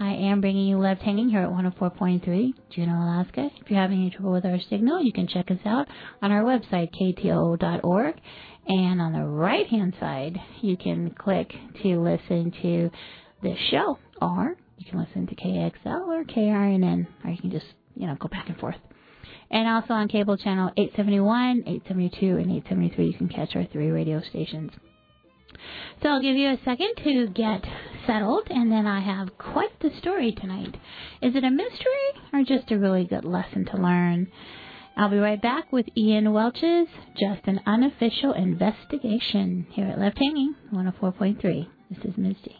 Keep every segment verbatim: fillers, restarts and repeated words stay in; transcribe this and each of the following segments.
I am bringing you Left Hanging here at one oh four point three, Juneau, Alaska. If you're having any trouble with our signal, you can check us out on our website, K T O O dot org. And on the right-hand side, you can click to listen to this show, or you can listen to K X L or K R N N, or you can just, you know, go back and forth. And also on cable channel eight seventy-one, eight seventy-two, and eight seventy-three, you can catch our three radio stations. So I'll give you a second to get settled, and then I have quite the story tonight. Is it a mystery or just a really good lesson to learn? I'll be right back with Ian Welch's Just an Unofficial Investigation here at Left Hanging, one oh four point three. This is Miz G.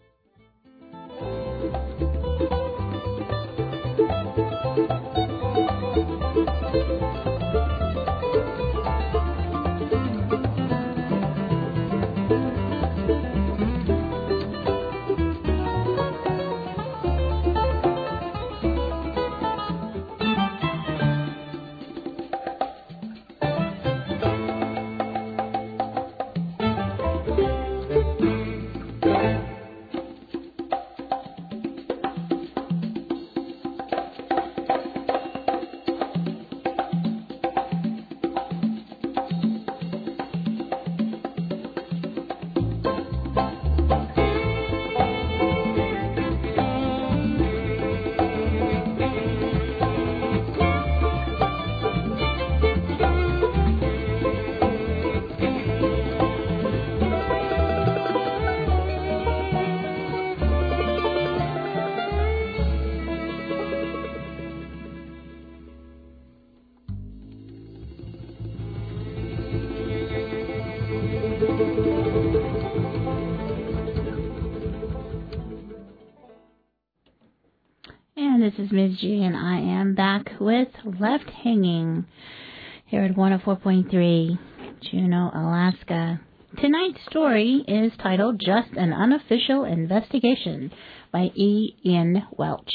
This is Miz G, and I am back with Left Hanging here at one oh four point three, Juneau, Alaska. Tonight's story is titled Just an Unofficial Investigation by E. Ian Welch.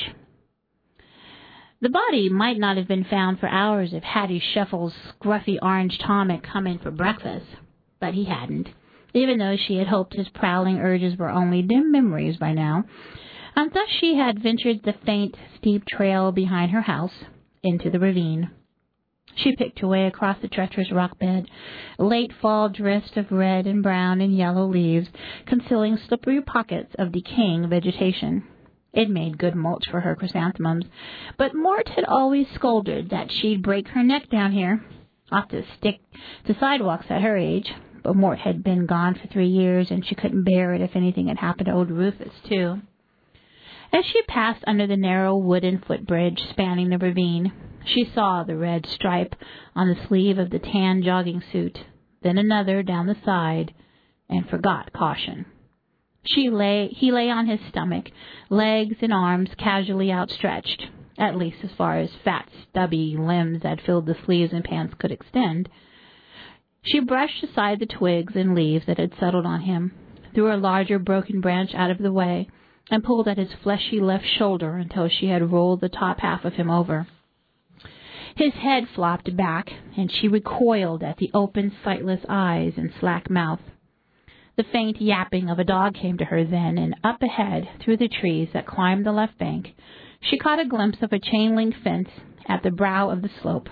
The body might not have been found for hours if Hattie Shuffle's scruffy orange Tom had come in for breakfast, but he hadn't, even though she had hoped his prowling urges were only dim memories by now. And thus she had ventured the faint, steep trail behind her house into the ravine. She picked her way across the treacherous rock bed, late fall drifts of red and brown and yellow leaves concealing slippery pockets of decaying vegetation. It made good mulch for her chrysanthemums, but Mort had always scolded that she'd break her neck down here. Ought to stick to sidewalks at her age, but Mort had been gone for three years, and she couldn't bear it if anything had happened to old Rufus, too. As she passed under the narrow wooden footbridge spanning the ravine, she saw the red stripe on the sleeve of the tan jogging suit, then another down the side, and forgot caution. She lay, he lay on his stomach, legs and arms casually outstretched, at least as far as fat, stubby limbs that filled the sleeves and pants could extend. She brushed aside the twigs and leaves that had settled on him, threw a larger broken branch out of the way, and pulled at his fleshy left shoulder until she had rolled the top half of him over. His head flopped back, and she recoiled at the open, sightless eyes and slack mouth. The faint yapping of a dog came to her then, and up ahead, through the trees that climbed the left bank, she caught a glimpse of a chain-link fence at the brow of the slope.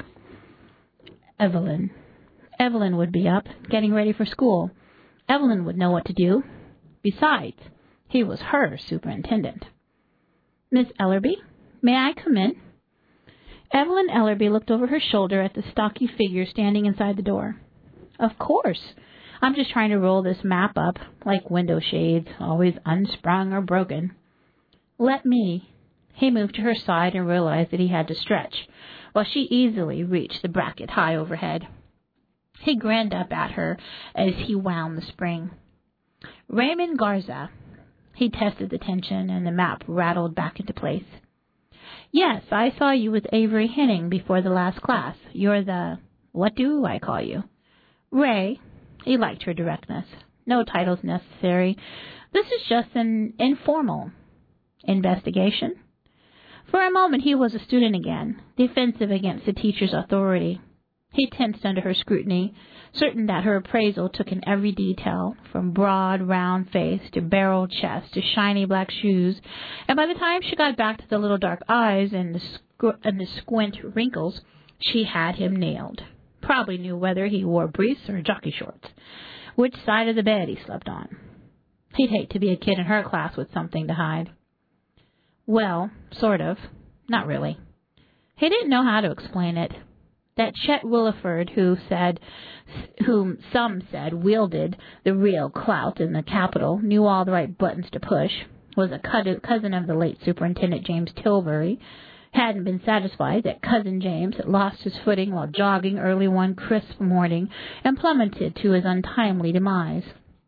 Evelyn. Evelyn would be up, getting ready for school. Evelyn would know what to do. Besides, he was her superintendent. Miss Ellerby, may I come in? Evelyn Ellerby looked over her shoulder at the stocky figure standing inside the door. Of course. I'm just trying to roll this map up, like window shades, always unsprung or broken. Let me. He moved to her side and realized that he had to stretch, while she easily reached the bracket high overhead. He grinned up at her as he wound the spring. Raymond Garza. He tested the tension, and the map rattled back into place. Yes, I saw you with Avery Henning before the last class. You're the... What do I call you? Ray. He liked her directness. No titles necessary. This is just an informal investigation. For a moment he was a student again, defensive against the teacher's authority. He tensed under her scrutiny, certain that her appraisal took in every detail, from broad, round face to barrel chest to shiny black shoes, and by the time she got back to the little dark eyes and the, squ- and the squint wrinkles, she had him nailed. Probably knew whether he wore briefs or jockey shorts, which side of the bed he slept on. He'd hate to be a kid in her class with something to hide. Well, sort of. Not really. He didn't know how to explain it. That Chet Williford, who said, whom some said wielded the real clout in the Capitol, knew all the right buttons to push, was a cousin of the late Superintendent James Tilbury, hadn't been satisfied that Cousin James had lost his footing while jogging early one crisp morning and plummeted to his untimely demise.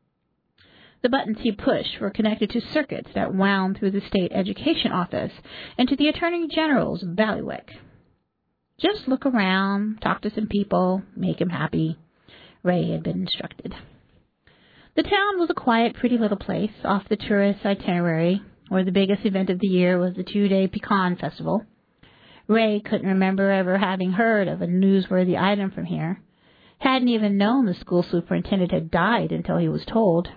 The buttons he pushed were connected to circuits that wound through the state education office and to the Attorney General's bailiwick. Just look around, talk to some people, make him happy, Ray had been instructed. The town was a quiet, pretty little place off the tourist itinerary, where the biggest event of the year was the two-day pecan festival. Ray couldn't remember ever having heard of a newsworthy item from here. Hadn't even known the school superintendent had died until he was told.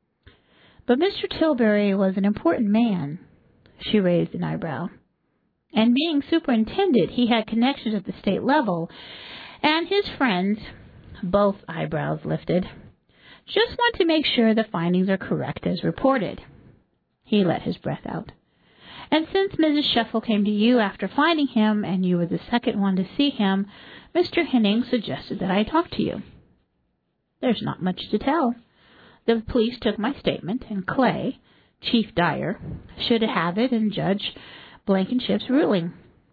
But Mister Tilbury was an important man. She raised an eyebrow. And being superintendent, he had connections at the state level, and his friends, both eyebrows lifted, just want to make sure the findings are correct as reported. He let his breath out. And since Missus Sheffel came to you after finding him, and you were the second one to see him, Mister Henning suggested that I talk to you. There's not much to tell. The police took my statement, and Clay, Chief Dyer, should have it and Judge Blankenship's ruling.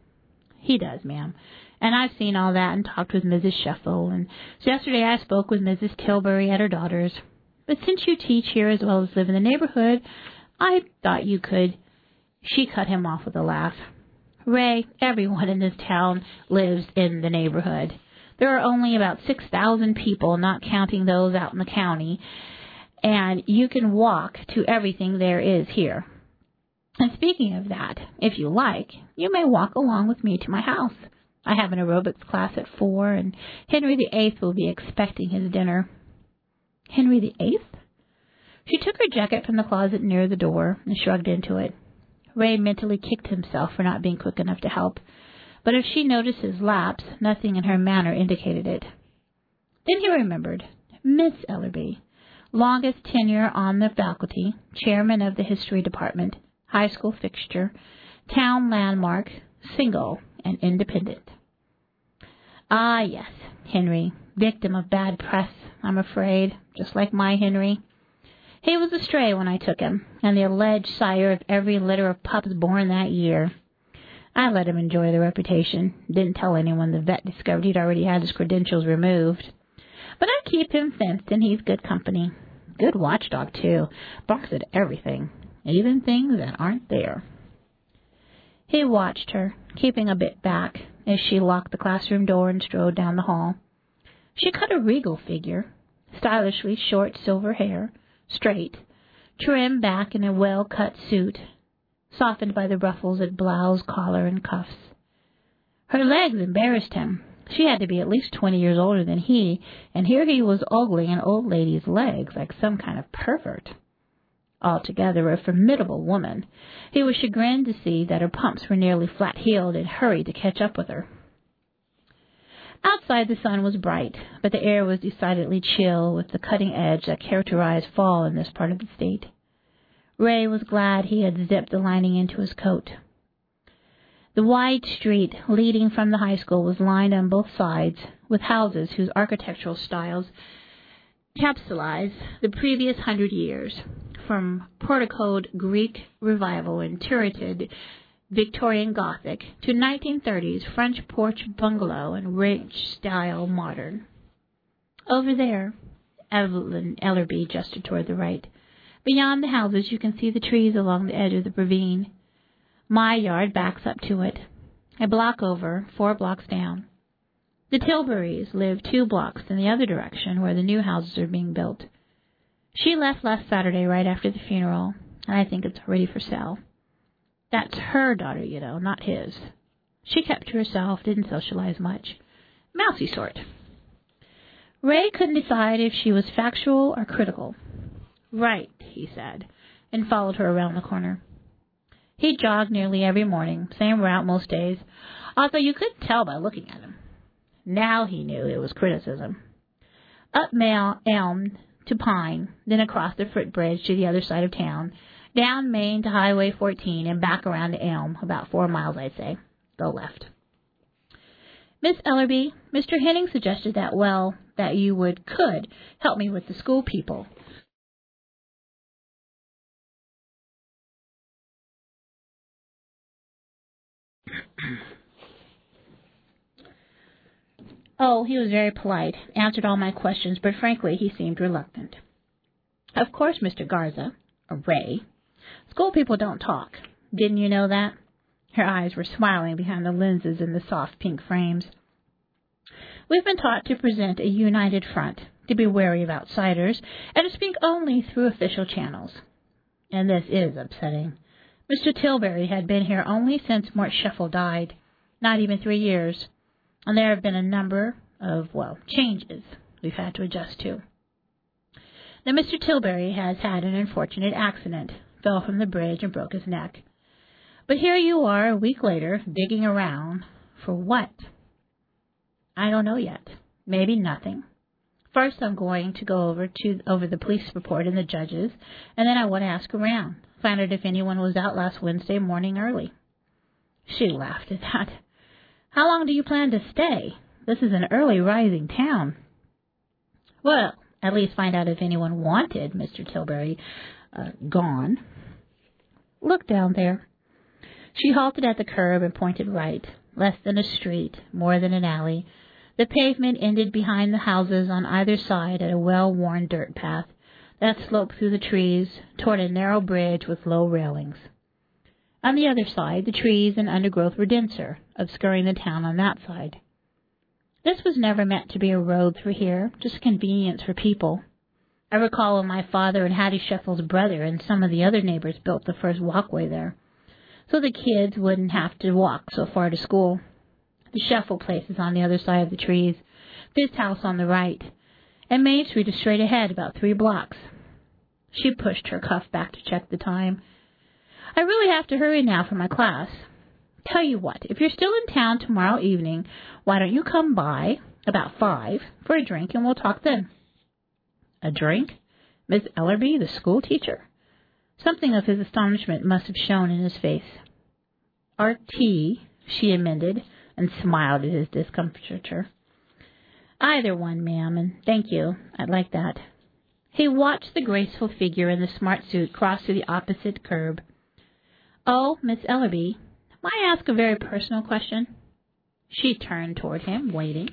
He does, ma'am. And I've seen all that and talked with Missus Sheffel, and so yesterday I spoke with Missus Tilbury at her daughter's. But since you teach here as well as live in the neighborhood, I thought you could. She cut him off with a laugh. Ray, everyone in this town lives in the neighborhood. There are only about six thousand people, not counting those out in the county, and you can walk to everything there is here. And speaking of that, if you like, you may walk along with me to my house. I have an aerobics class at four, and Henry the Eighth will be expecting his dinner. Henry the Eighth? She took her jacket from the closet near the door and shrugged into it. Ray mentally kicked himself for not being quick enough to help, but if she noticed his lapse, nothing in her manner indicated it. Then he remembered. Miss Ellerby, longest tenure on the faculty, chairman of the history department, high school fixture, town landmark, single and independent. Ah, yes, Henry, victim of bad press, I'm afraid, just like my Henry. He was a stray when I took him, and the alleged sire of every litter of pups born that year. I let him enjoy the reputation, didn't tell anyone the vet discovered he'd already had his credentials removed. But I keep him fenced, and he's good company. Good watchdog, too, barks at everything, even things that aren't there. He watched her, keeping a bit back, as she locked the classroom door and strode down the hall. She cut a regal figure, stylishly short silver hair, straight, trim back in a well-cut suit, softened by the ruffles at blouse, collar, and cuffs. Her legs embarrassed him. She had to be at least twenty years older than he, and here he was ogling an old lady's legs like some kind of pervert. Altogether a formidable woman. He was chagrined to see that her pumps were nearly flat-heeled and hurried to catch up with her. Outside the sun was bright, but the air was decidedly chill with the cutting edge that characterized fall in this part of the state. Ray was glad he had zipped the lining into his coat. The wide street leading from the high school was lined on both sides with houses whose architectural styles capsulized the previous hundred years, from porticoed Greek Revival and turreted Victorian Gothic to nineteen thirties French porch bungalow and ranch-style modern. Over there, Evelyn Ellerby gestured toward the right. Beyond the houses you can see the trees along the edge of the ravine. My yard backs up to it. A block over, four blocks down. The Tilburys live two blocks in the other direction where the new houses are being built. She left last Saturday right after the funeral, and I think it's ready for sale. That's her daughter, you know, not his. She kept to herself, didn't socialize much. mousy sort. Ray couldn't decide if she was factual or critical. Right, he said, and followed her around the corner. He jogged nearly every morning, same route most days, although you couldn't tell by looking at him. Now he knew it was criticism. Up Mail, Elm to Pine, then across the footbridge to the other side of town, down Main to Highway fourteen, and back around to Elm, about four miles, I'd say. Go left. Miss Ellerby, Mister Henning suggested that, well, that you would, could, help me with the school people. Oh, he was very polite, answered all my questions, but frankly, he seemed reluctant. Of course, Mister Garza, or Ray, school people don't talk. Didn't you know that? Her eyes were smiling behind the lenses in the soft pink frames. We've been taught to present a united front, to be wary of outsiders, and to speak only through official channels. And this is upsetting. Mister Tilbury had been here only since Mort Sheffel died, not even three years, and there have been a number of, well, changes we've had to adjust to. Now, Mister Tilbury has had an unfortunate accident, fell from the bridge and broke his neck. But here you are, a week later, digging around. For what? I don't know yet. Maybe nothing. First, I'm going to go over to over the police report and the judges, and then I want to ask around, find out if anyone was out last Wednesday morning early. She laughed at that. How long do you plan to stay? This is an early rising town. Well, at least find out if anyone wanted Mister Tilbury uh, gone. Look down there. She halted at the curb and pointed right. Less than a street, more than an alley. The pavement ended behind the houses on either side at a well-worn dirt path that sloped through the trees toward a narrow bridge with low railings. On the other side, the trees and undergrowth were denser, obscuring the town on that side. This was never meant to be a road through here, just a convenience for people. I recall when my father and Hattie Sheffel's brother and some of the other neighbors built the first walkway there, so the kids wouldn't have to walk so far to school. The Sheffel place is on the other side of the trees, this house on the right, and Main Street is straight ahead, about three blocks. She pushed her cuff back to check the time. I really have to hurry now for my class. Tell you what, if you're still in town tomorrow evening, why don't you come by about five for a drink and we'll talk then. A drink? Miss Ellerby, the school teacher? Something of his astonishment must have shown in his face. Our tea, she amended, and smiled at his discomfiture. Either one, ma'am, and thank you. I'd like that. He watched the graceful figure in the smart suit cross to the opposite curb. Oh, Miss Ellerby, may I ask a very personal question? She turned toward him, waiting.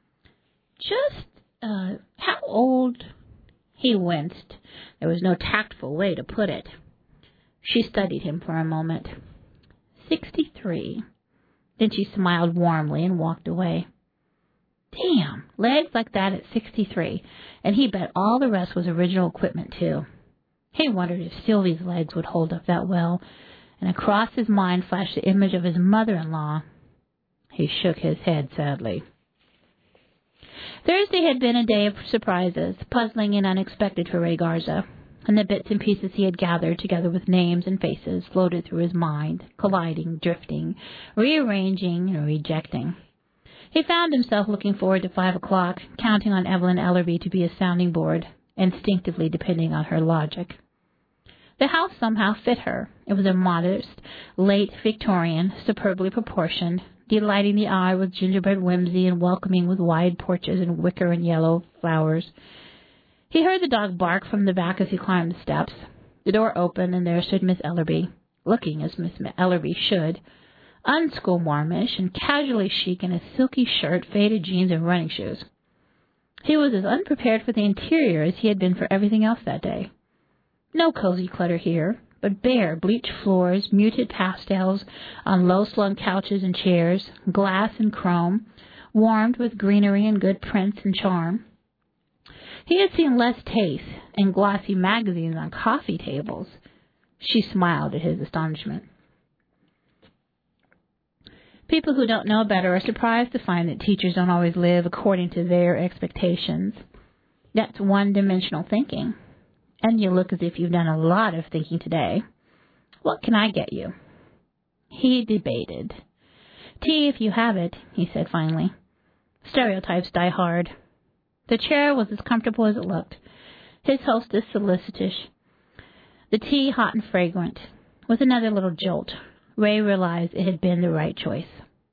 Just, uh, how old? He winced. There was no tactful way to put it. She studied him for a moment. Sixty-three. Then she smiled warmly and walked away. Damn, legs like that at sixty-three, and he bet all the rest was original equipment, too. He wondered if Sylvie's legs would hold up that well, and across his mind flashed the image of his mother-in-law. He shook his head sadly. Thursday had been a day of surprises, puzzling and unexpected for Ray Garza, and the bits and pieces he had gathered, together with names and faces, floated through his mind, colliding, drifting, rearranging, and rejecting. He found himself looking forward to five o'clock, counting on Evelyn Ellerby to be a sounding board, instinctively depending on her logic. The house somehow fit her. It was a modest, late Victorian, superbly proportioned, delighting the eye with gingerbread whimsy and welcoming with wide porches and wicker and yellow flowers. He heard the dog bark from the back as he climbed the steps. The door opened, and there stood Miss Ellerby, looking as Miss Ellerby should, unschoolmarmish and casually chic in a silky shirt, faded jeans, and running shoes. He was as unprepared for the interior as he had been for everything else that day. No cozy clutter here, but bare, bleached floors, muted pastels on low-slung couches and chairs, glass and chrome, warmed with greenery and good prints and charm. He had seen less taste and glossy magazines on coffee tables. She smiled at his astonishment. People who don't know better are surprised to find that teachers don't always live according to their expectations. That's one-dimensional thinking. And you look as if you've done a lot of thinking today. What can I get you? He debated. Tea, if you have it, he said finally. Stereotypes die hard. The chair was as comfortable as it looked. His hostess solicitous. The tea hot and fragrant. With another little jolt, Ray realized it had been the right choice.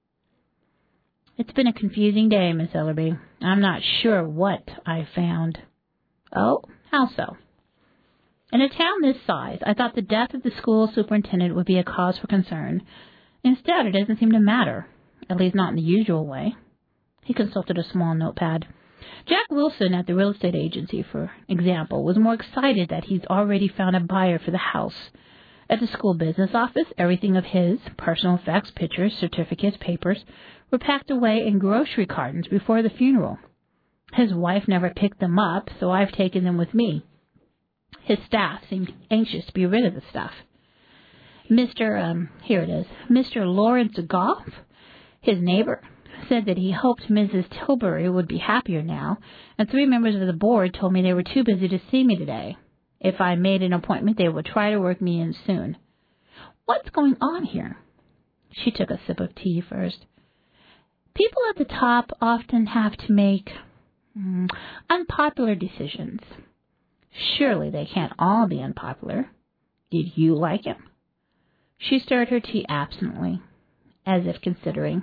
It's been a confusing day, Miss Ellerby. I'm not sure what I found. Oh, how so? In a town this size, I thought the death of the school superintendent would be a cause for concern. Instead, it doesn't seem to matter, at least not in the usual way. He consulted a small notepad. Jack Wilson at the real estate agency, for example, was more excited that he's already found a buyer for the house. At the school business office, everything of his, personal effects, pictures, certificates, papers, were packed away in grocery cartons before the funeral. His wife never picked them up, so I've taken them with me. His staff seemed anxious to be rid of the stuff. Mister, um, here it is, Mister Lawrence Goff, his neighbor, said that he hoped Missus Tilbury would be happier now, and three members of the board told me they were too busy to see me today. If I made an appointment, they would try to work me in soon. What's going on here? She took a sip of tea first. People at the top often have to make mm, unpopular decisions. Surely they can't all be unpopular. Did you like him? She stirred her tea absently, as if considering.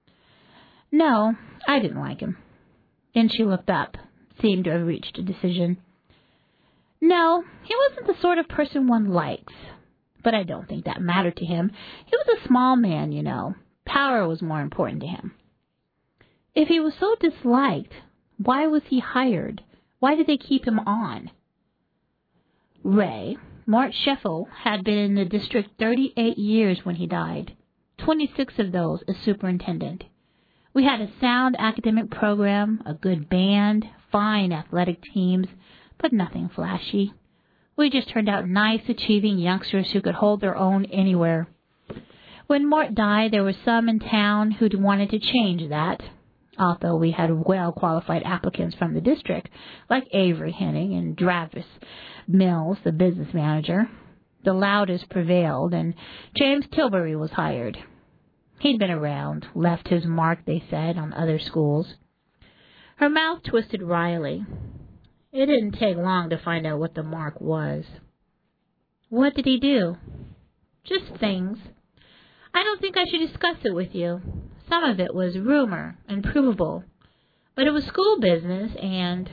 No, I didn't like him. Then she looked up, seemed to have reached a decision. No, he wasn't the sort of person one likes. But I don't think that mattered to him. He was a small man, you know. Power was more important to him. If he was so disliked, why was he hired? Why did they keep him on? Ray, Mort Scheffel, had been in the district thirty-eight years when he died, twenty-six of those as superintendent. We had a sound academic program, a good band, fine athletic teams, but nothing flashy. We just turned out nice, achieving youngsters who could hold their own anywhere. When Mort died, there were some in town who'd wanted to change that, although we had well-qualified applicants from the district, like Avery Henning and Travis Mills, the business manager. The loudest prevailed, and James Tilbury was hired. He'd been around, left his mark, they said, on other schools. Her mouth twisted wryly. It didn't take long to find out what the mark was. What did he do? Just things. I don't think I should discuss it with you. Some of it was rumor and provable, but it was school business, and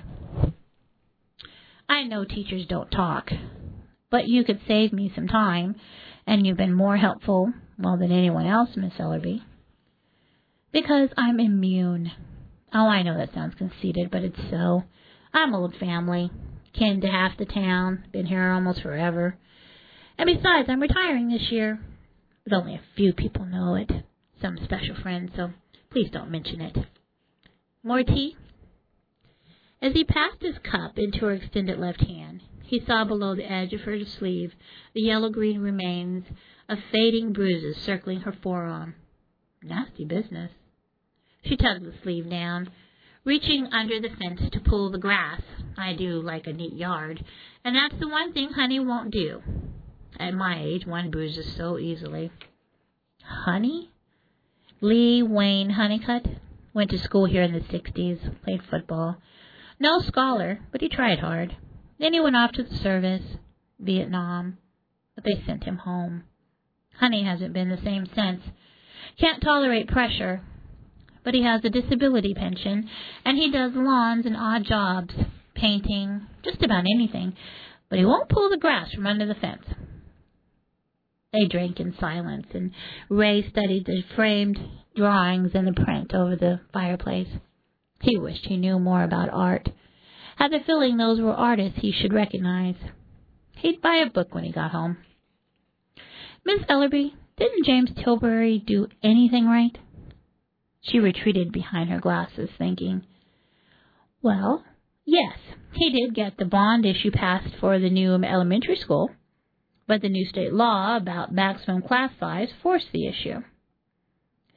I know teachers don't talk, but you could save me some time, and you've been more helpful, well, than anyone else, Miss Ellerby. Because I'm immune. Oh, I know that sounds conceited, but it's so. I'm old family, kin to half the town, been here almost forever. And besides, I'm retiring this year. But only a few people know it. Some special friends, so please don't mention it. More tea? As he passed his cup into her extended left hand, he saw below the edge of her sleeve the yellow-green remains of fading bruises circling her forearm. Nasty business. She tugged the sleeve down, reaching under the fence to pull the grass. I do like a neat yard, and that's the one thing Honey won't do. At my age, one bruises so easily. Honey? Lee Wayne Honeycutt went to school here in the sixties, played football. No scholar, but he tried hard. Then he went off to the service, Vietnam, but they sent him home. Honey hasn't been the same since. Can't tolerate pressure, but he has a disability pension, and he does lawns and odd jobs, painting, just about anything, but he won't pull the grass from under the fence. They drank in silence, and Ray studied the framed drawings and the print over the fireplace. He wished he knew more about art. Had the feeling those were artists he should recognize. He'd buy a book when he got home. Miss Ellerby, didn't James Tilbury do anything right? She retreated behind her glasses, thinking. Well, yes, he did get the bond issue passed for the new elementary school, but the new state law about maximum class size forced the issue.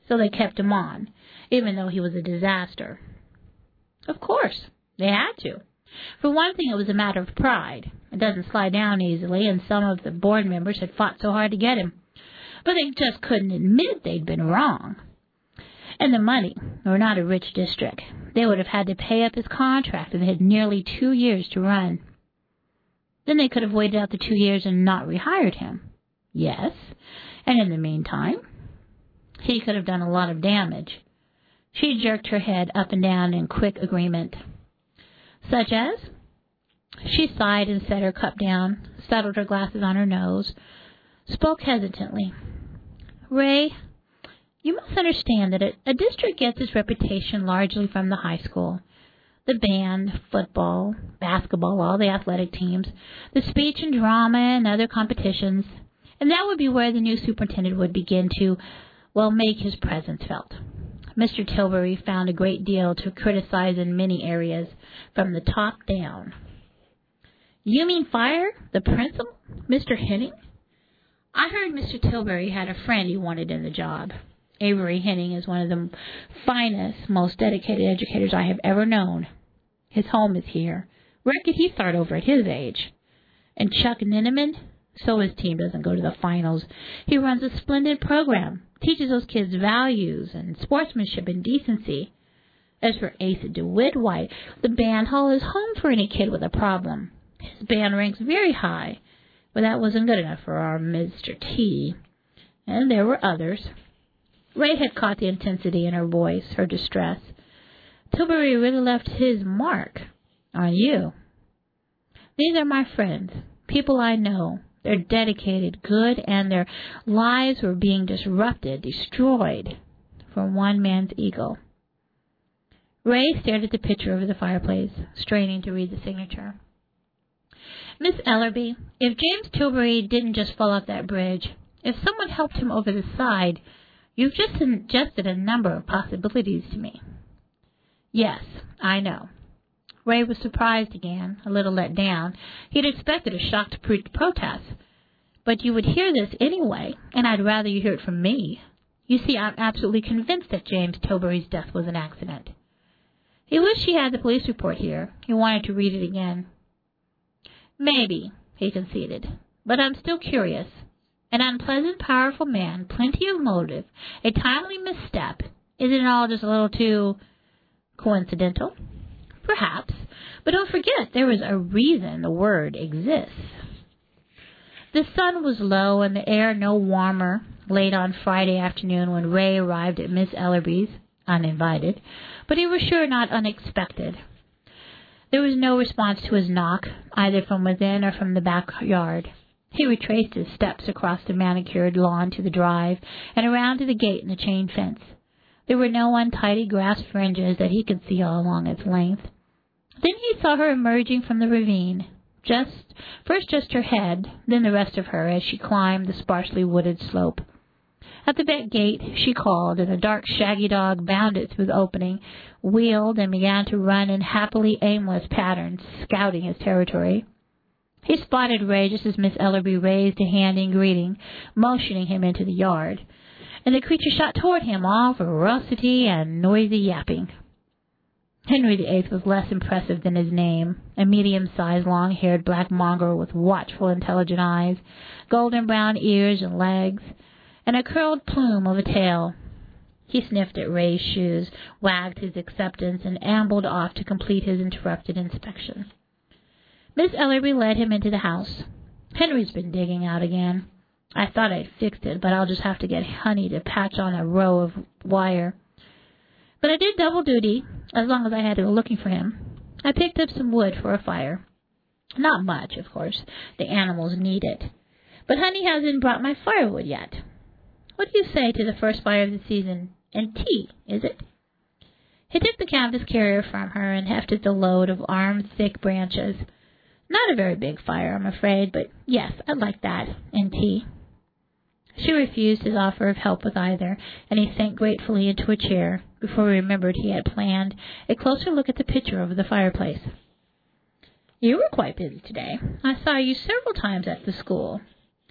so they kept him on, even though he was a disaster. Of course, they had to. For one thing, it was a matter of pride. It doesn't slide down easily, and some of the board members had fought so hard to get him. But they just couldn't admit they'd been wrong. And the money, we're not a rich district. They would have had to pay up his contract, and they had nearly two years to run. Then they could have waited out the two years and not rehired him. Yes, and in the meantime, he could have done a lot of damage. She jerked her head up and down in quick agreement. Such as? She sighed and set her cup down, settled her glasses on her nose, spoke hesitantly. Ray, you must understand that a, a district gets its reputation largely from the high school. The band, football, basketball, all the athletic teams, the speech and drama and other competitions, and that would be where the new superintendent would begin to, well, make his presence felt. Mister Tilbury found a great deal to criticize in many areas, from the top down. You mean fire the principal, Mister Henning? I heard Mister Tilbury had a friend he wanted in the job. Avery Henning is one of the finest, most dedicated educators I have ever known. His home is here. Where could he start over at his age? And Chuck Ninneman? So his team doesn't go to the finals. He runs a splendid program, teaches those kids values and sportsmanship and decency. As for Asa DeWitt, why, the band hall is home for any kid with a problem. His band ranks very high, but that wasn't good enough for our Mister T. And there were others. Ray had caught the intensity in her voice, her distress. Tilbury really left his mark on you. These are my friends, people I know. They're dedicated, good, and their lives were being disrupted, destroyed, for one man's ego. Ray stared at the picture over the fireplace, straining to read the signature. Miss Ellerby, if James Tilbury didn't just fall off that bridge, if someone helped him over the side, you've just suggested a number of possibilities to me. Yes, I know. Ray was surprised again, a little let down. He'd expected a shocked protest. But you would hear this anyway, and I'd rather you hear it from me. You see, I'm absolutely convinced that James Tilbury's death was an accident. He wished he had the police report here. He wanted to read it again. Maybe, he conceded, but I'm still curious. An unpleasant, powerful man, plenty of motive, a timely misstep. Isn't it all just a little too coincidental? Perhaps, but don't forget there is a reason the word exists. The sun was low and the air no warmer late on Friday afternoon when Ray arrived at Miss Ellerby's, uninvited, but he was sure not unexpected. There was no response to his knock, either from within or from the backyard. He retraced his steps across the manicured lawn to the drive and around to the gate and the chain fence. There were no untidy grass fringes that he could see all along its length. Then he saw her emerging from the ravine, just first just her head, then the rest of her as she climbed the sparsely wooded slope. At the back gate she called, and a dark shaggy dog bounded through the opening, wheeled, and began to run in happily aimless patterns, scouting his territory. He spotted Ray just as Miss Ellerby raised a hand in greeting, motioning him into the yard, and the creature shot toward him, all ferocity and noisy yapping. Henry the Eighth was less impressive than his name, a medium-sized, long-haired black mongrel with watchful, intelligent eyes, golden-brown ears and legs, and a curled plume of a tail. He sniffed at Ray's shoes, wagged his acceptance, and ambled off to complete his interrupted inspection. Miss Ellerby led him into the house. Henry's been digging out again. I thought I'd fixed it, but I'll just have to get Honey to patch on a row of wire. But I did double duty, as long as I had to go looking for him. I picked up some wood for a fire. Not much, of course. The animals need it. But Honey hasn't brought my firewood yet. What do you say to the first fire of the season? And tea, is it? He took the canvas carrier from her and hefted the load of arm-thick branches. Not a very big fire, I'm afraid, but yes, I'd like that, and tea. She refused his offer of help with either, and he sank gratefully into a chair before he remembered he had planned a closer look at the picture over the fireplace. You were quite busy today. I saw you several times at the school.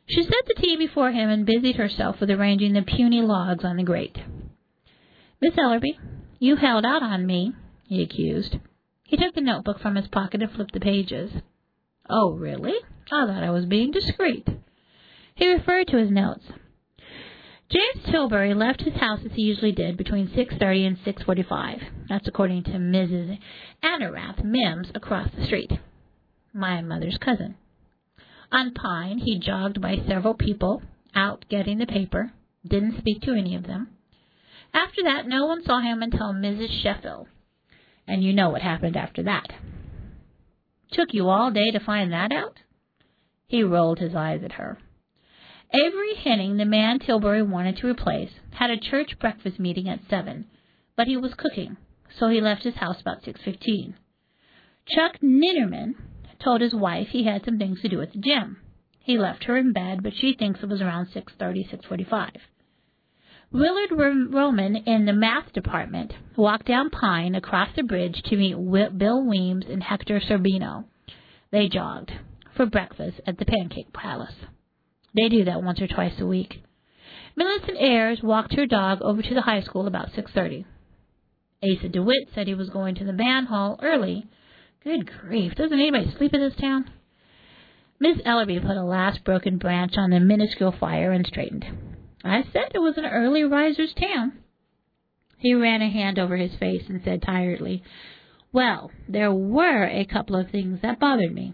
She set the tea before him and busied herself with arranging the puny logs on the grate. "Miss Ellerby, you held out on me," he accused. He took the notebook from his pocket and flipped the pages. "Oh, really? I thought I was being discreet." He referred to his notes. James Tilbury left his house as he usually did between six thirty and six forty-five. That's according to Missus Anorath Mims across the street, my mother's cousin. On Pine, he jogged by several people out getting the paper, didn't speak to any of them. After that, no one saw him until Missus Sheffield, and you know what happened after that. "Took you all day to find that out?" He rolled his eyes at her. Avery Henning, the man Tilbury wanted to replace, had a church breakfast meeting at seven, but he was cooking, so he left his house about six fifteen. Chuck Ninnerman told his wife he had some things to do at the gym. He left her in bed, but she thinks it was around six thirty, six forty-five. Willard Roman in the math department walked down Pine across the bridge to meet Bill Weems and Hector Sorbino. They jogged for breakfast at the Pancake Palace. They do that once or twice a week. Millicent Ayers walked her dog over to the high school about six thirty. Asa DeWitt said he was going to the band hall early. Good grief, doesn't anybody sleep in this town? Miss Ellerby put a last broken branch on the minuscule fire and straightened. "I said it was an early riser's town." He ran a hand over his face and said tiredly, "Well, there were a couple of things that bothered me.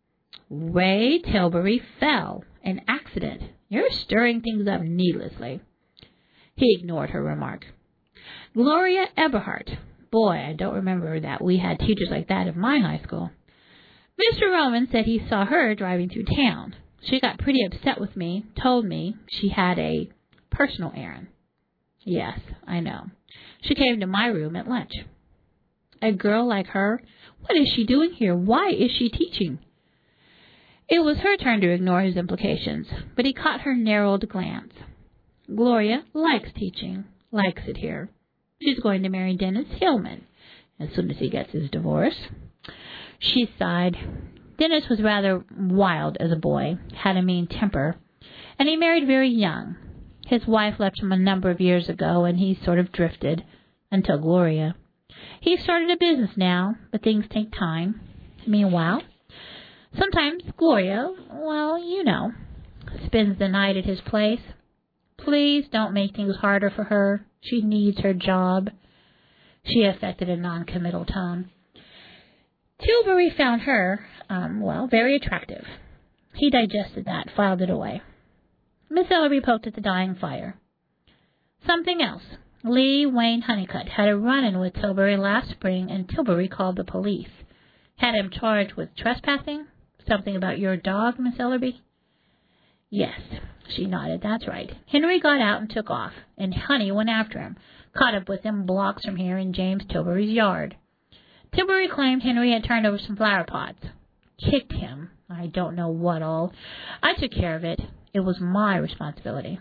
Ray Tilbury fell. An accident. You're stirring things up needlessly." He ignored her remark. Gloria Eberhardt. Boy, I don't remember that we had teachers like that in my high school. Mister Roman said he saw her driving through town. She got pretty upset with me, told me she had a personal errand. Yes, I know. She came to my room at lunch. A girl like her? What is she doing here? Why is she teaching? It was her turn to ignore his implications, but he caught her narrowed glance. Gloria likes teaching, likes it here. She's going to marry Dennis Hillman as soon as he gets his divorce. She sighed. Dennis was rather wild as a boy, had a mean temper, and he married very young. His wife left him a number of years ago, and he sort of drifted until Gloria. He started a business now, but things take time. Meanwhile, sometimes Gloria, well, you know, spends the night at his place. Please don't make things harder for her. She needs her job. She affected a non-committal tone. Tilbury found her, um, well, very attractive. He digested that, filed it away. Miss Ellerby poked at the dying fire. Something else. Lee Wayne Honeycutt had a run-in with Tilbury last spring, and Tilbury called the police. Had him charged with trespassing? Something about your dog, Miss Ellerby? Yes, she nodded. That's right. Henry got out and took off, and Honey went after him, caught up with him blocks from here in James Tilbury's yard. Tilbury claimed Henry had turned over some flower pots. Kicked him. I don't know what all. I took care of it. It was my responsibility.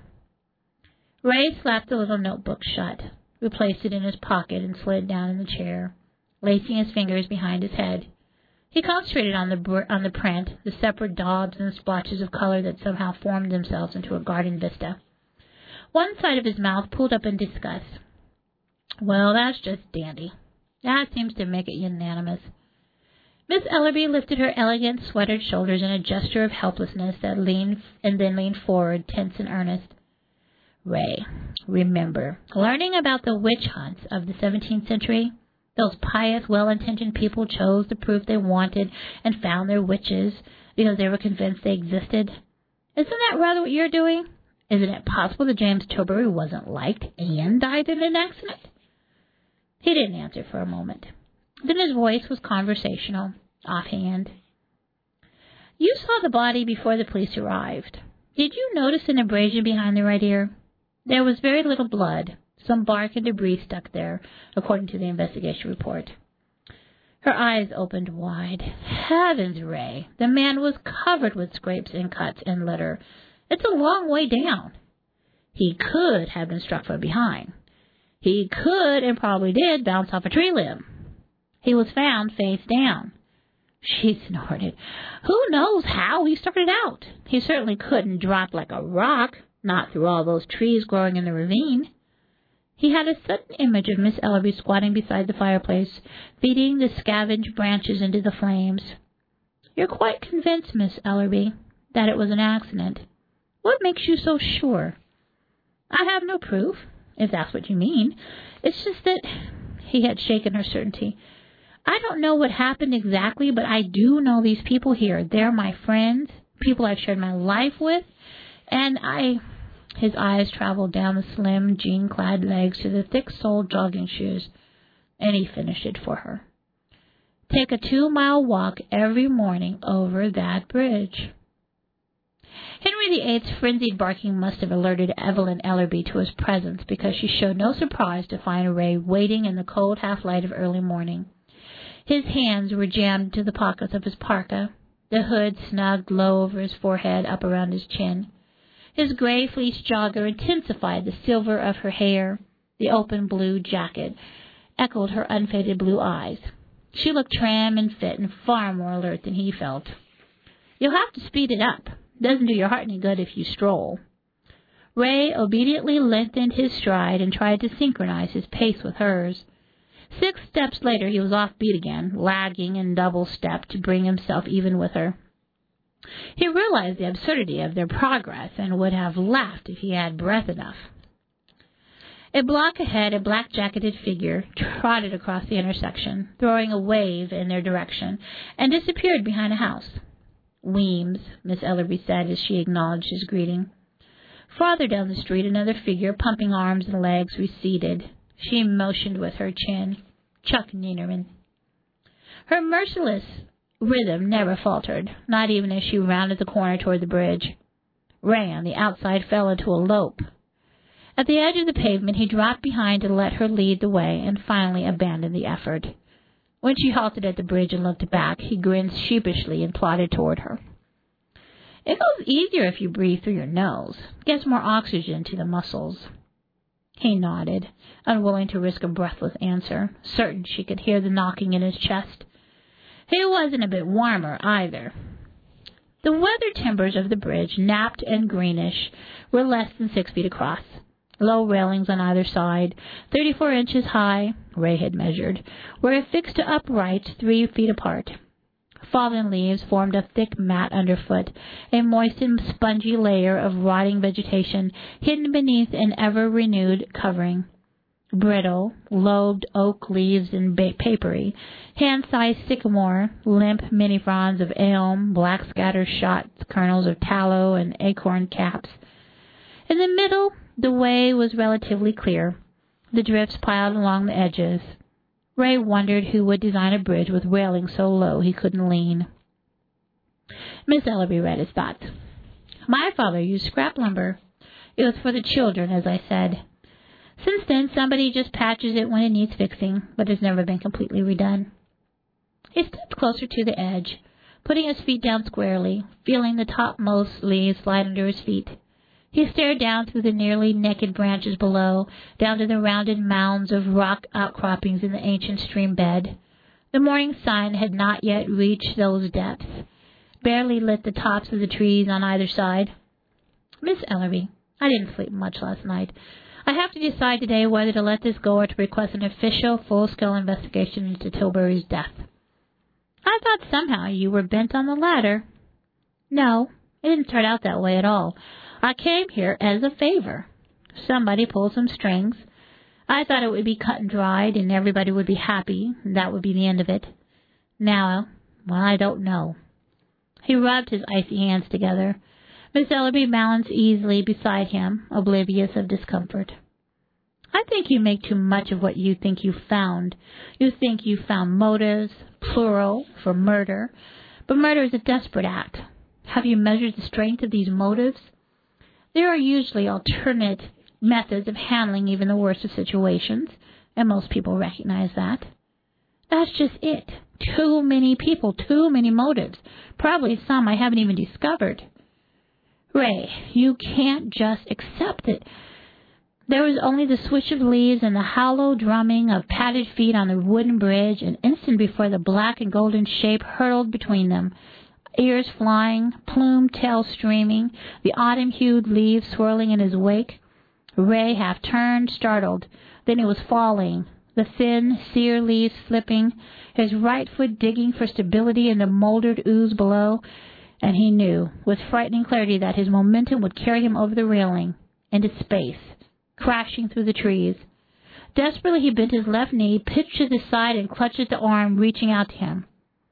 Ray slapped the little notebook shut, replaced it in his pocket, and slid down in the chair, lacing his fingers behind his head. He concentrated on the on the print, the separate daubs and splotches of color that somehow formed themselves into a garden vista. One side of his mouth pulled up in disgust. Well, that's just dandy. That seems to make it unanimous. Miss Ellerby lifted her elegant, sweatered shoulders in a gesture of helplessness that leaned and then leaned forward, tense and earnest. Ray, remember, learning about the witch hunts of the seventeenth century, those pious, well-intentioned people chose the proof they wanted and found their witches because they were convinced they existed. Isn't that rather what you're doing? Isn't it possible that James Tilbury wasn't liked and died in an accident? He didn't answer for a moment. Then his voice was conversational, offhand. You saw the body before the police arrived. Did you notice an abrasion behind the right ear? There was very little blood. Some bark and debris stuck there, according to the investigation report. Her eyes opened wide. Heavens, Ray, the man was covered with scrapes and cuts and litter. It's a long way down. He could have been struck from behind. He could, and probably did, bounce off a tree limb. He was found face down. She snorted. Who knows how he started out? He certainly couldn't drop like a rock, not through all those trees growing in the ravine. He had a sudden image of Miss Ellerby squatting beside the fireplace, feeding the scavenged branches into the flames. You're quite convinced, Miss Ellerby, that it was an accident. What makes you so sure? I have no proof, if that's what you mean. It's just that he had shaken her certainty. I don't know what happened exactly, but I do know these people here. They're my friends, people I've shared my life with, and I... His eyes traveled down the slim, jean-clad legs to the thick-soled jogging shoes, and he finished it for her. Take a two-mile walk every morning over that bridge. Henry the Eighth's frenzied barking must have alerted Evelyn Ellerby to his presence, because she showed no surprise to find Ray waiting in the cold half-light of early morning. His hands were jammed into the pockets of his parka, the hood snugged low over his forehead up around his chin. His gray fleece jogger intensified the silver of her hair. The open blue jacket echoed her unfaded blue eyes. She looked trim and fit and far more alert than he felt. You'll have to speed it up. Doesn't do your heart any good if you stroll. Ray obediently lengthened his stride and tried to synchronize his pace with hers. Six steps later he was off beat again, lagging and double-step to bring himself even with her. He realized the absurdity of their progress and would have laughed if he had breath enough. A block ahead, a black-jacketed figure trotted across the intersection, throwing a wave in their direction, and disappeared behind a house. Weems, Miss Ellerby said as she acknowledged his greeting. Farther down the street, another figure, pumping arms and legs, receded. She motioned with her chin. Chuck Neinerman. Her merciless rhythm never faltered, not even as she rounded the corner toward the bridge. Ray, on the outside, fell into a lope. At the edge of the pavement, he dropped behind to let her lead the way, and finally abandoned the effort. When she halted at the bridge and looked back, he grinned sheepishly and plodded toward her. It goes easier if you breathe through your nose. Gets more oxygen to the muscles. He nodded, unwilling to risk a breathless answer, certain she could hear the knocking in his chest. It wasn't a bit warmer, either. The weather timbers of the bridge, napped and greenish, were less than six feet across. Low railings on either side, thirty-four inches high, Ray had measured, were affixed to uprights three feet apart. Fallen leaves formed a thick mat underfoot, a moistened, spongy layer of rotting vegetation hidden beneath an ever-renewed covering. Brittle, lobed oak leaves and ba- papery, hand-sized sycamore, limp mini fronds of elm, black scatter-shot kernels of tallow and acorn caps. In the middle, the way was relatively clear, the drifts piled along the edges. Ray wondered who would design a bridge with railings so low he couldn't lean. Miss Ellerby read his thoughts. My father used scrap lumber. It was for the children, as I said. Since then, somebody just patches it when it needs fixing, but has never been completely redone. He stepped closer to the edge, putting his feet down squarely, feeling the topmost leaves slide under his feet. He stared down through the nearly naked branches below, down to the rounded mounds of rock outcroppings in the ancient stream bed. The morning sun had not yet reached those depths, barely lit the tops of the trees on either side. Miss Ellerby, I didn't sleep much last night. I have to decide today whether to let this go or to request an official, full-scale investigation into Tilbury's death. I thought somehow you were bent on the latter. No, it didn't turn out that way at all. I came here as a favor. Somebody pulled some strings. I thought it would be cut and dried and everybody would be happy, and that would be the end of it. Now, well, I don't know. He rubbed his icy hands together. Miss Ellerby balanced easily beside him, oblivious of discomfort. I think you make too much of what you think you found. You think you found motives, plural, for murder. But murder is a desperate act. Have you measured the strength of these motives? There are usually alternate methods of handling even the worst of situations, and most people recognize that. That's just it. Too many people, too many motives. Probably some I haven't even discovered. Ray, you can't just accept it. There was only the swish of leaves and the hollow drumming of padded feet on the wooden bridge an instant before the black and golden shape hurtled between them, ears flying, plumed tail streaming, the autumn-hued leaves swirling in his wake. Ray half turned, startled. Then he was falling, the thin, sere leaves slipping, his right foot digging for stability in the mouldered ooze below, and he knew, with frightening clarity, that his momentum would carry him over the railing, into space, crashing through the trees. Desperately, he bent his left knee, pitched to the side, and clutched at the arm reaching out to him.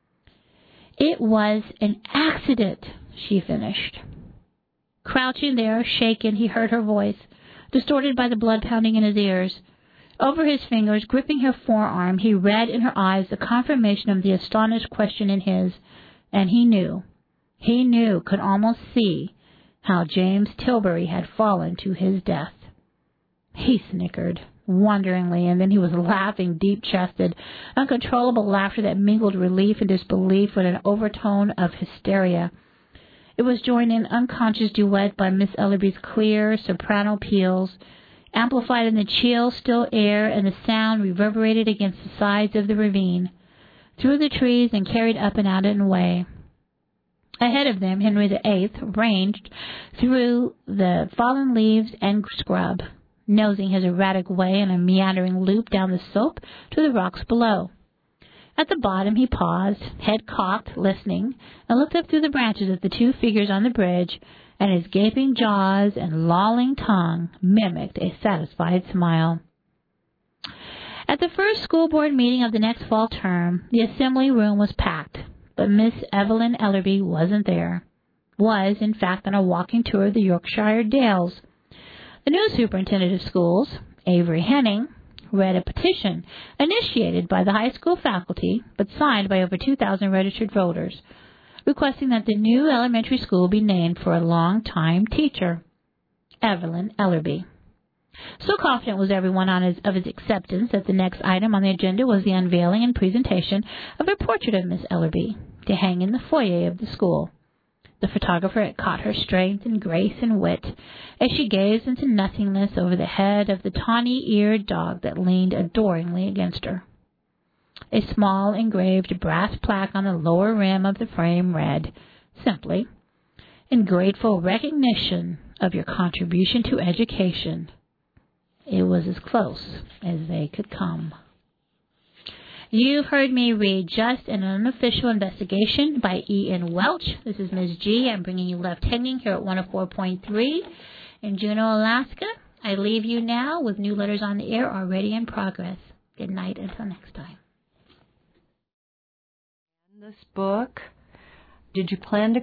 "It was an accident," she finished. Crouching there, shaken, he heard her voice, distorted by the blood pounding in his ears. Over his fingers, gripping her forearm, he read in her eyes the confirmation of the astonished question in his, and he knew, he knew, could almost see, how James Tilbury had fallen to his death. He snickered wonderingly, and then he was laughing, deep-chested, uncontrollable laughter that mingled relief and disbelief with an overtone of hysteria. It was joined in unconscious duet by Miss Ellerby's clear soprano peals, amplified in the chill, still air, and the sound reverberated against the sides of the ravine, through the trees, and carried up and out and away. Ahead of them, Henry the Eighth ranged through the fallen leaves and scrub, nosing his erratic way in a meandering loop down the slope to the rocks below. At the bottom he paused, head cocked, listening, and looked up through the branches at the two figures on the bridge, and his gaping jaws and lolling tongue mimicked a satisfied smile. At the first school board meeting of the next fall term, the assembly room was packed, but Miss Evelyn Ellerby wasn't there. Was, in fact, on a walking tour of the Yorkshire Dales. The new superintendent of schools, Avery Henning, read a petition initiated by the high school faculty, but signed by over two thousand registered voters, requesting that the new elementary school be named for a long-time teacher, Evelyn Ellerby. So confident was everyone on his, of his acceptance that the next item on the agenda was the unveiling and presentation of a portrait of Miss Ellerby to hang in the foyer of the school. The photographer had caught her strength and grace and wit as she gazed into nothingness over the head of the tawny-eared dog that leaned adoringly against her. A small engraved brass plaque on the lower rim of the frame read, simply, "In grateful recognition of your contribution to education." It was as close as they could come. You've heard me read Just an Unofficial Investigation by E N Welch. This is Miz G. I'm bringing you Left Hanging here at one oh four point three in Juneau, Alaska. I leave you now with New Letters on the Air already in progress. Good night until next time. This book, did you plan to